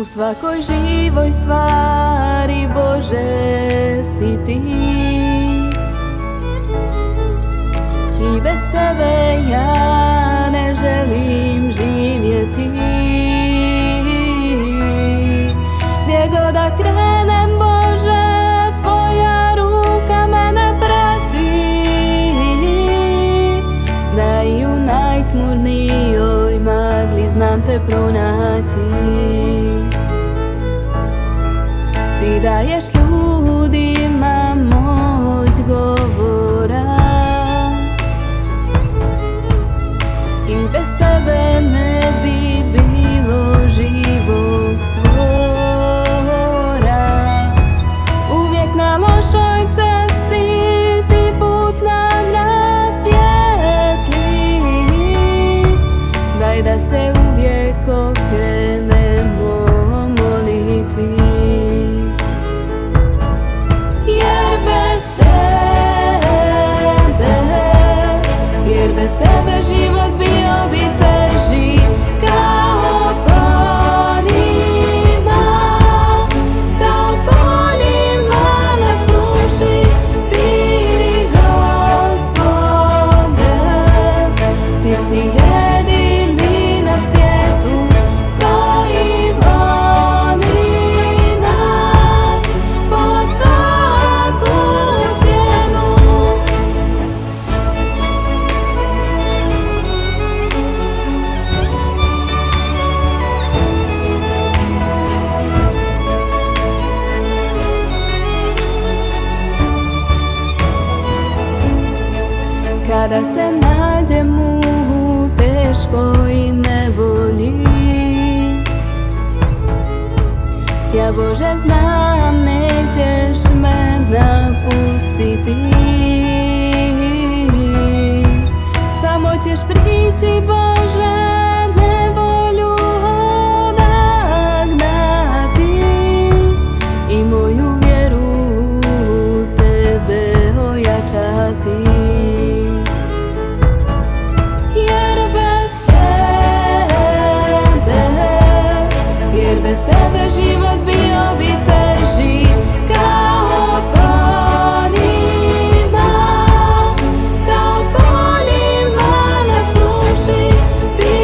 U svakoj živoj stvari, Bože, si ti. I bez tebe ja ne želim živjeti. Gdje god da krenem, Bože, tvoja ruka mene prati. Da i u najtmurnijoj magli znam te pronaći. Ti daješ ljudima moć govora i bez tebe ne bi bilo živog stvora. Uvijek na lošoj cesti ti put nam rasvijetli. Daj da se uvijek okrenemo molitvi. Bez tebe život bio bi teži kao poljima, na suši. Ti, Gospode, ti si jedini na svijetu koji voli nas po svaku cijenu. Kada se nađem u teškoj nevolji, ja, Bože, znam nećeš me napustiti. Samo ćeš prići, Bože, nevolju odagnati i moju vjeru u tebe ojačati. Bez tebe život bio bi teži kao poljima, na suši. Ti,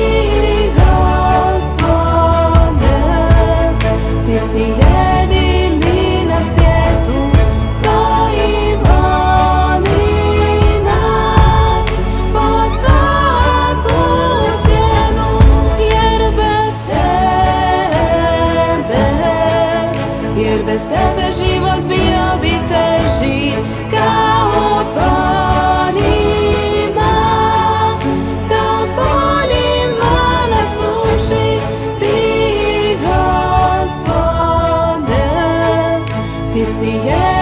Gospode, ti si jedini na svijetu koji voli nas po svaku cijenu. Jer bez tebe život bio bi teži kao poljima, na suši. Ti, Gospode, ti si